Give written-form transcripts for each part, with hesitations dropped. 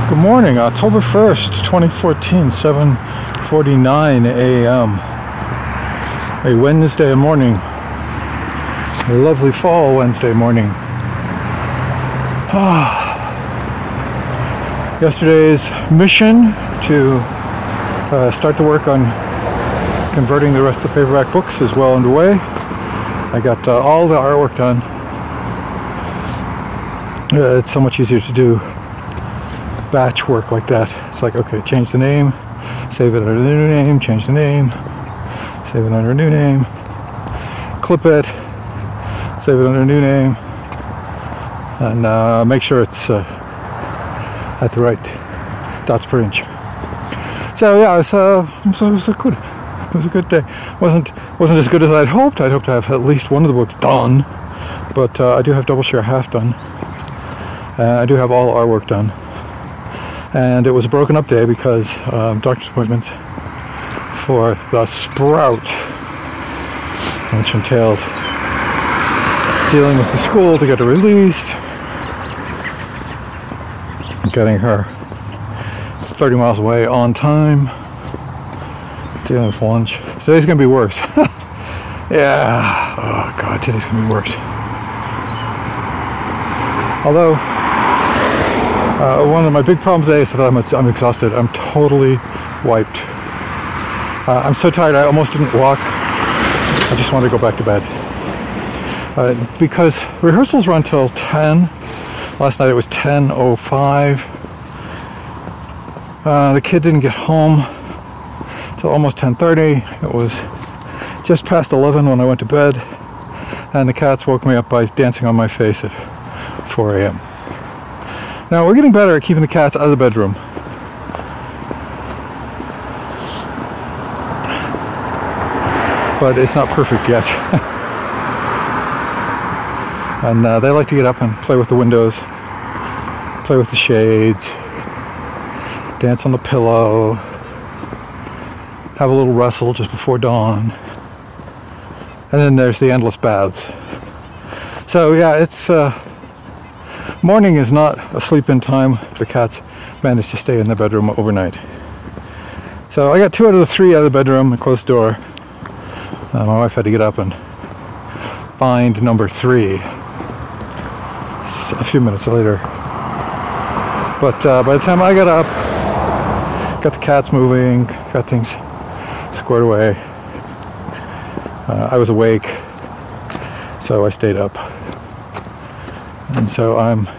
Good morning, October 1st, 2014, 7:49 a.m. A Wednesday morning. A lovely fall Wednesday morning. Yesterday's mission to start the work on converting the rest of the paperback books is well underway. I got all the artwork done. It's so much easier to do batch work like that. It's like, okay, change the name, save it under the new name, change the name, save it under a new name, clip it, save it under a new name, and make sure it's at the right dots per inch. So yeah, it was good. It was a good day. wasn't as good as I'd hoped. I'd hoped to have at least one of the books done, but I do have Double Share half done. I do have all artwork done. And it was a broken up day because doctor's appointment for the Sprout, which entailed dealing with the school to get her released, getting her 30 miles away on time, dealing with lunch. Today's gonna be worse. Yeah, oh god, today's gonna be worse. Although one of my big problems today is that I'm exhausted. I'm totally wiped. I'm so tired I almost didn't walk. I just wanted to go back to bed. Because rehearsals run till 10. Last night it was 10:05. The kid didn't get home till almost 10:30. It was just past 11 when I went to bed. And the cats woke me up by dancing on my face at 4 a.m. Now, we're getting better at keeping the cats out of the bedroom. But it's not perfect yet. And they like to get up and play with the windows, play with the shades, dance on the pillow, have a little wrestle just before dawn. And then there's the endless baths. So yeah, it's morning is not a sleep-in time if the cats manage to stay in the bedroom overnight. So I got 2 out of the 3 out of the bedroom, a closed door. My wife had to get up and find number 3 a few minutes later. But by the time I got up, got the cats moving, got things squared away, I was awake, so I stayed up. And so I'm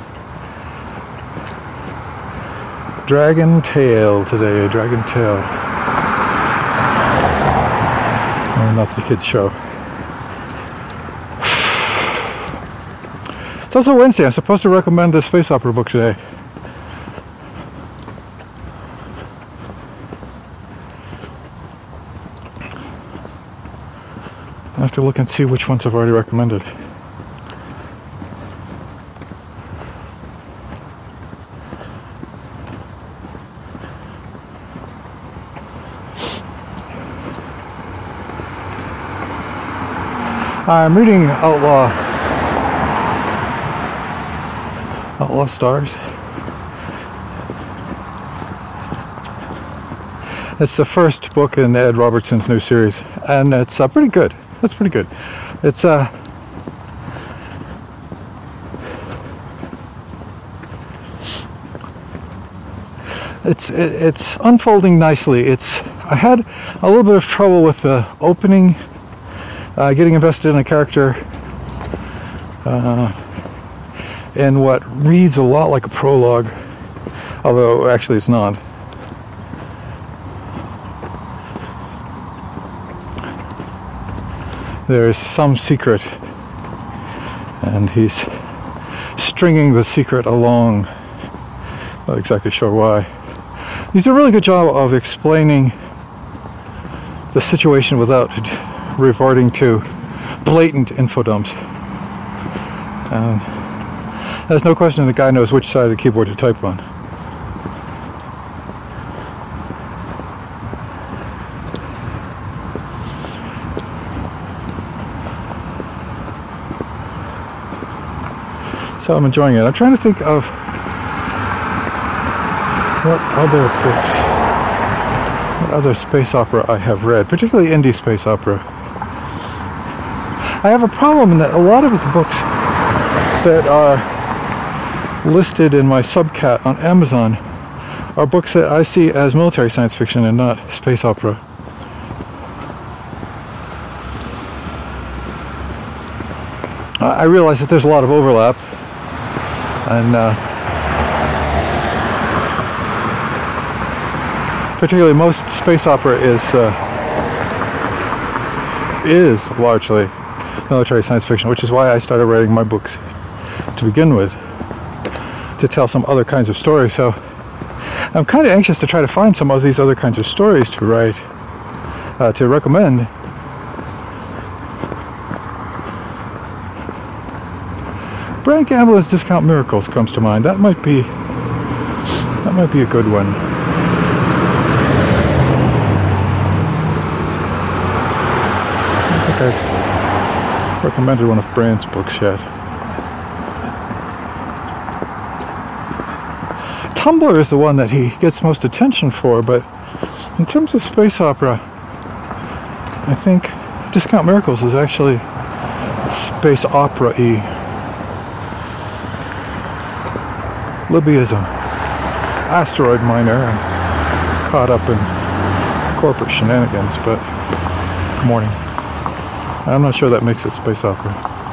Dragon Tail today, Dragon Tail. Not the kids' show. It's also Wednesday. I'm supposed to recommend the space opera book today. I have to look and see which ones I've already recommended. I'm reading Outlaw Stars. It's the first book in Ed Robertson's new series, and it's pretty good. That's pretty good. It's it's unfolding nicely. I had a little bit of trouble with the opening. Getting invested in a character in what reads a lot like a prologue, although actually it's not. There's some secret, and he's stringing the secret along. Not exactly sure why. He's did a really good job of explaining the situation without resorting to blatant info dumps. There's no question the guy knows which side of the keyboard to type on. So I'm enjoying it. I'm trying to think of what other books, what other space opera I have read, particularly indie space opera. I have a problem in that a lot of the books that are listed in my subcat on Amazon are books that I see as military science fiction and not space opera. I realize that there's a lot of overlap, and particularly most space opera is largely military science fiction, which is why I started writing my books to begin with, to tell some other kinds of stories. So I'm kind of anxious to try to find some of these other kinds of stories to write, to recommend. Brian Gamble's Discount Miracles comes to mind. That might be a good one. I don't think I've recommended one of Brian's books yet. Tumblr is the one that he gets most attention for, but in terms of space opera, I think Discount Miracles is actually space opera-y. Libby is an asteroid miner and caught up in corporate shenanigans, but good morning. I'm not sure that makes it space opera.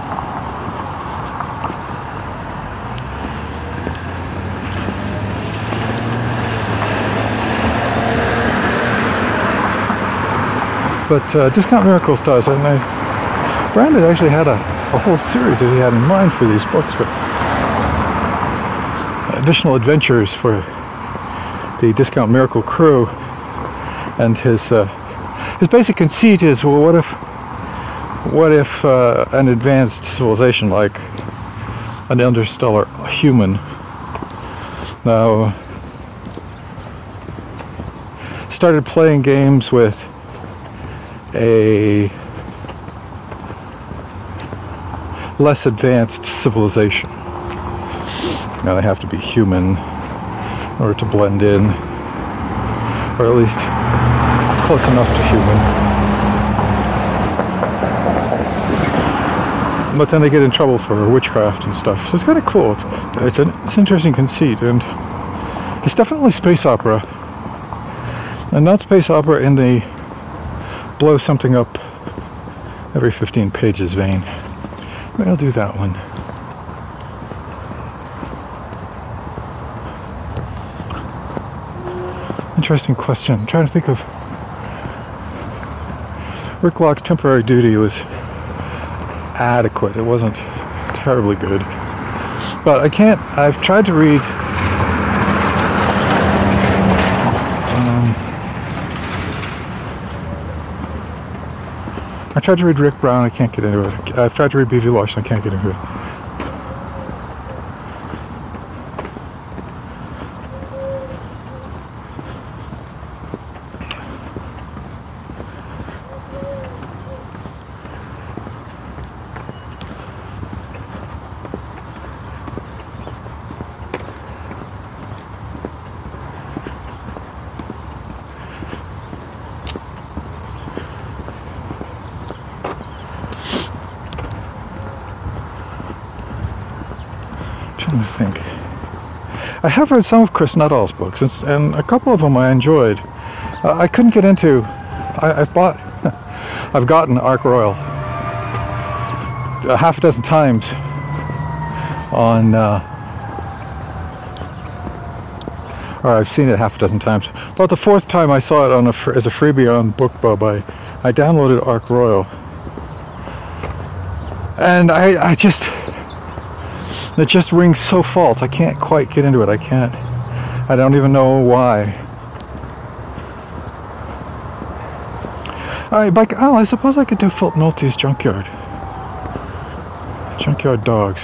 But Discount Miracles does, and Brandon actually had a whole series that he had in mind for these books, but additional adventures for the Discount Miracle crew, and his basic conceit is, well, what if an advanced civilization like an interstellar human now started playing games with a less advanced civilization. Now they have to be human in order to blend in, or at least close enough to human. But then they get in trouble for witchcraft and stuff. So it's kind of cool. It's an interesting conceit, and it's definitely space opera, and not space opera in the blow something up every 15 pages vein. Maybe I'll do that one. Interesting question. I'm trying to think of... Rick Locke's Temporary Duty was adequate. It wasn't terribly good. But I've tried to read... I tried to read Rick Brown, I can't get into it. I've tried to read B.V. Larson, I can't get into it. I think I have read some of Chris Nuttall's books, and a couple of them I enjoyed. I couldn't get into. I've gotten Ark Royal a half a dozen times on, or I've seen it half a dozen times. About the fourth time I saw it on as a freebie on BookBub, I downloaded Ark Royal, and it just rings so false. I can't quite get into it. I don't even know why. I suppose I could do Philip Nolte's Junkyard Dogs.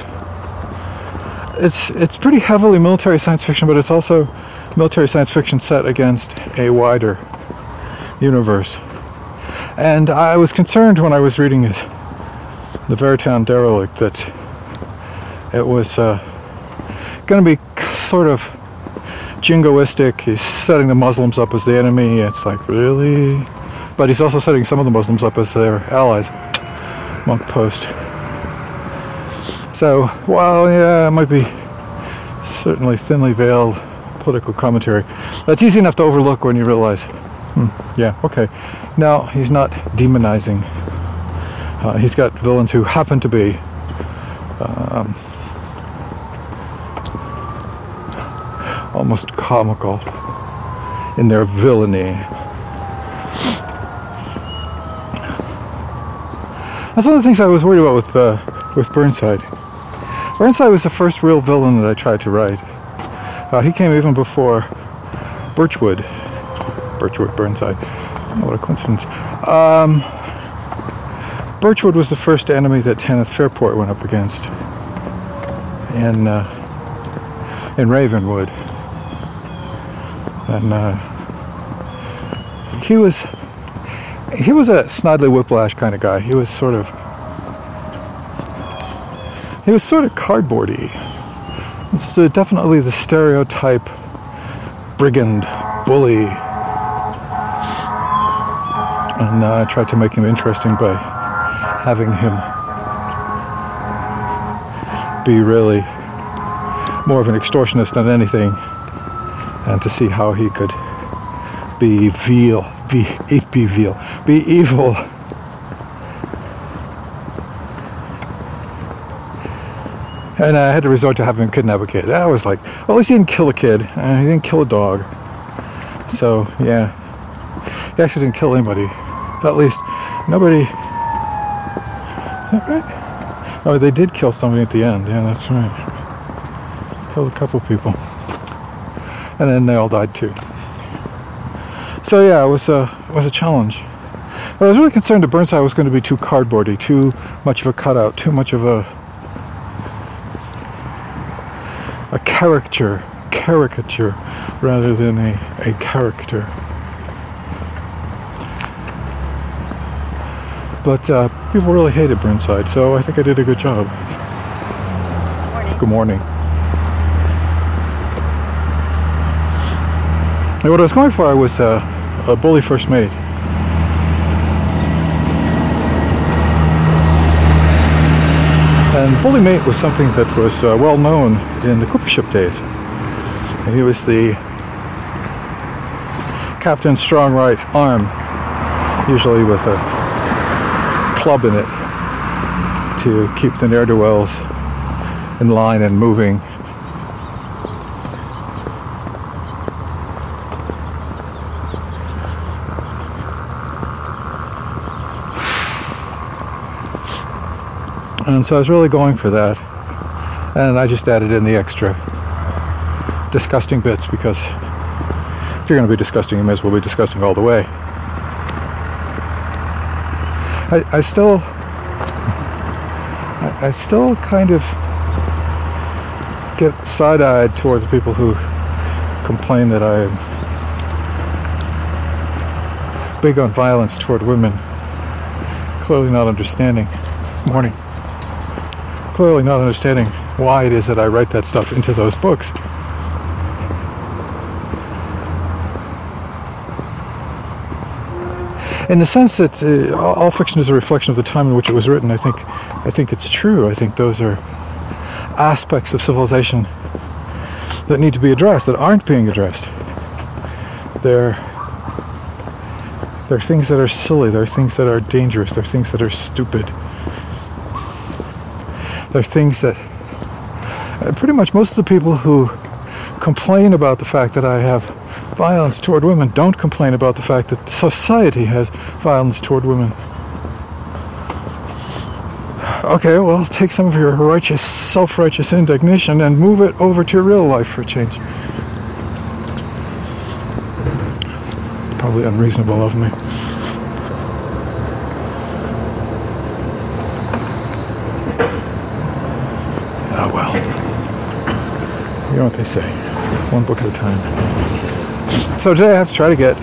It's pretty heavily military science fiction, but it's also military science fiction set against a wider universe. And I was concerned when I was reading The Veritown Derelict that it was going to be sort of jingoistic. He's setting the Muslims up as the enemy. It's like, really? But he's also setting some of the Muslims up as their allies. Monk Post. So, while, yeah, it might be certainly thinly veiled political commentary, that's easy enough to overlook when you realize, yeah, okay. Now, he's not demonizing. He's got villains who happen to be almost comical in their villainy. That's one of the things I was worried about with Burnside. Burnside was the first real villain that I tried to write. He came even before Birchwood. Burnside. Oh, what a coincidence. Birchwood was the first enemy that Kenneth Fairport went up against in Ravenwood. And he was a Snidely Whiplash kind of guy. He was sort of cardboardy. It's definitely the stereotype brigand, bully. And I tried to make him interesting by having him be really more of an extortionist than anything, and to see how he could be evil. And I had to resort to having him kidnap a kid. I was like, well, at least he didn't kill a kid, and he didn't kill a dog. So, yeah. He actually didn't kill anybody. At least, nobody... Is that right? Oh, they did kill somebody at the end. Yeah, that's right. Killed a couple people. And then they all died too. So yeah, it was a challenge. But I was really concerned that Burnside was going to be too cardboardy, too much of a cutout, too much of a caricature rather than a character. But people really hated Burnside, so I think I did a good job. Good morning. Good morning. And what I was going for was a bully first mate. And bully mate was something that was well known in the clipper ship days. And he was the captain's strong right arm, usually with a club in it to keep the ne'er-do-wells in line and moving. And so I was really going for that, and I just added in the extra disgusting bits, because if you're going to be disgusting, you may as well be disgusting all the way. I still kind of get side-eyed toward the people who complain that I am big on violence toward women, clearly not understanding. Morning. Clearly not understanding why it is that I write that stuff into those books. In the sense that all fiction is a reflection of the time in which it was written, I think it's true. I think those are aspects of civilization that need to be addressed, that aren't being addressed. They're things that are silly, they're things that are dangerous, they're things that are stupid. They're things that pretty much most of the people who complain about the fact that I have violence toward women don't complain about the fact that society has violence toward women. Okay, well, take some of your righteous, self-righteous indignation and move it over to real life for a change. Probably unreasonable of me. Oh well. You know what they say. One book at a time. So today I have to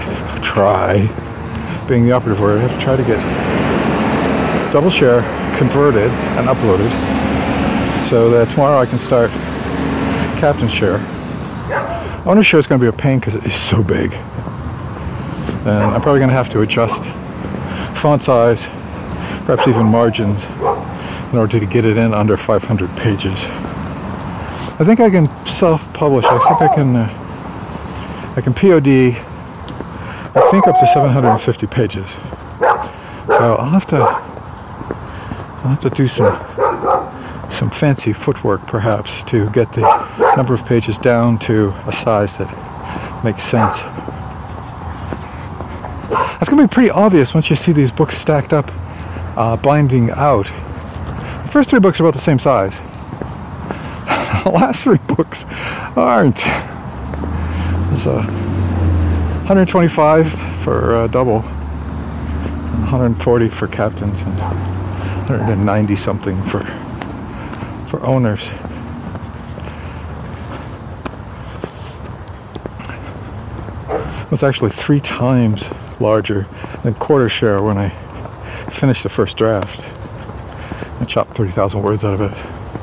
being the operative word, I have to try to get Double Share converted and uploaded so that tomorrow I can start Captain Share. Owner's share is going to be a pain because it is so big. And I'm probably going to have to adjust font size, perhaps even margins, in order to get it in under 500 pages. I think I can self-publish. I think I can POD, I think up to 750 pages. So I'll have to do some fancy footwork perhaps to get the number of pages down to a size that makes sense. It's going to be pretty obvious once you see these books stacked up, binding out. The first 3 books are about the same size. The last 3 books aren't. There's 125 for double, 140 for captains, and 190 something for owners. It was actually 3 times larger than quarter share when I finished the first draft. I chopped 30,000 words out of it.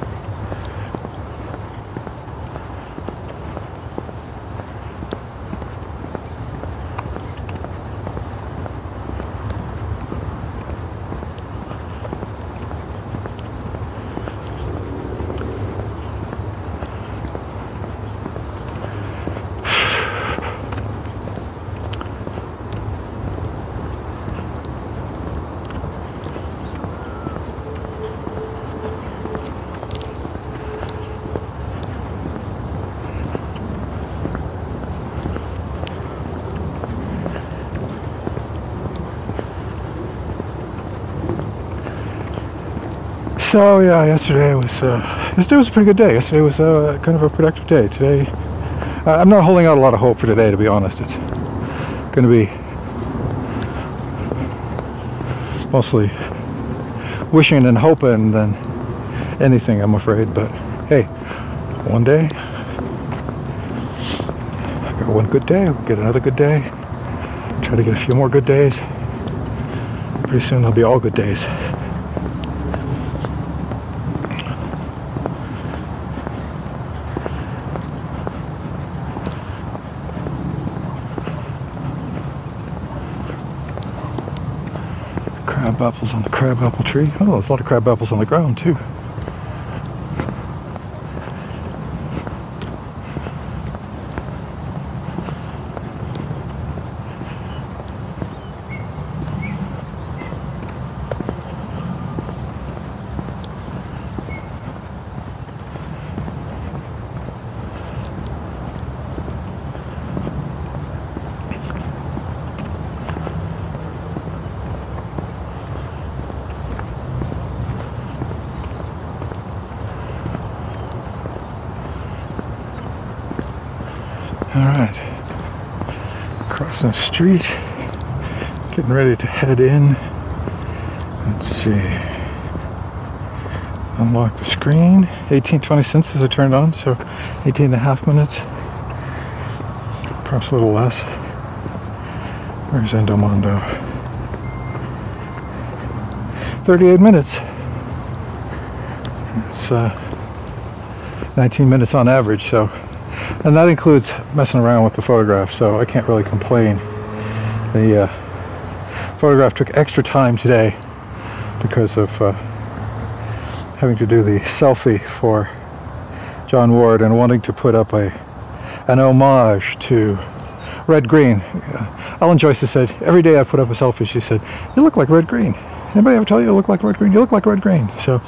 So yeah, yesterday was a pretty good day. Yesterday was kind of a productive day. Today, I'm not holding out a lot of hope for today, to be honest. It's going to be mostly wishing and hoping than anything, I'm afraid. But hey, one day, I got one good day. I'll get another good day. Try to get a few more good days. Pretty soon they'll be all good days. Crab apples on the crab apple tree. Oh, there's a lot of crab apples on the ground too. Alright, crossing the street, getting ready to head in. Let's see, unlock the screen. 18:20 sensors are turned on, so 18.5 minutes, perhaps a little less. Where's Endomondo? 38 minutes. It's 19 minutes on average, so. And that includes messing around with the photograph, so I can't really complain. The photograph took extra time today because of having to do the selfie for John Ward and wanting to put up an homage to Red Green. Ellen Joyce has said, every day I put up a selfie, she said, you look like Red Green. Anybody ever tell you look like Red Green? You look like Red Green. So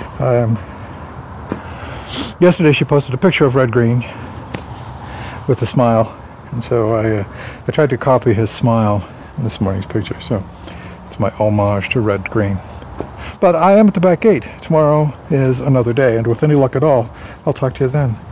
yesterday she posted a picture of Red Green with a smile, and so I tried to copy his smile in this morning's picture, so it's my homage to Red Green. But I am at the back gate. Tomorrow is another day, and with any luck at all, I'll talk to you then.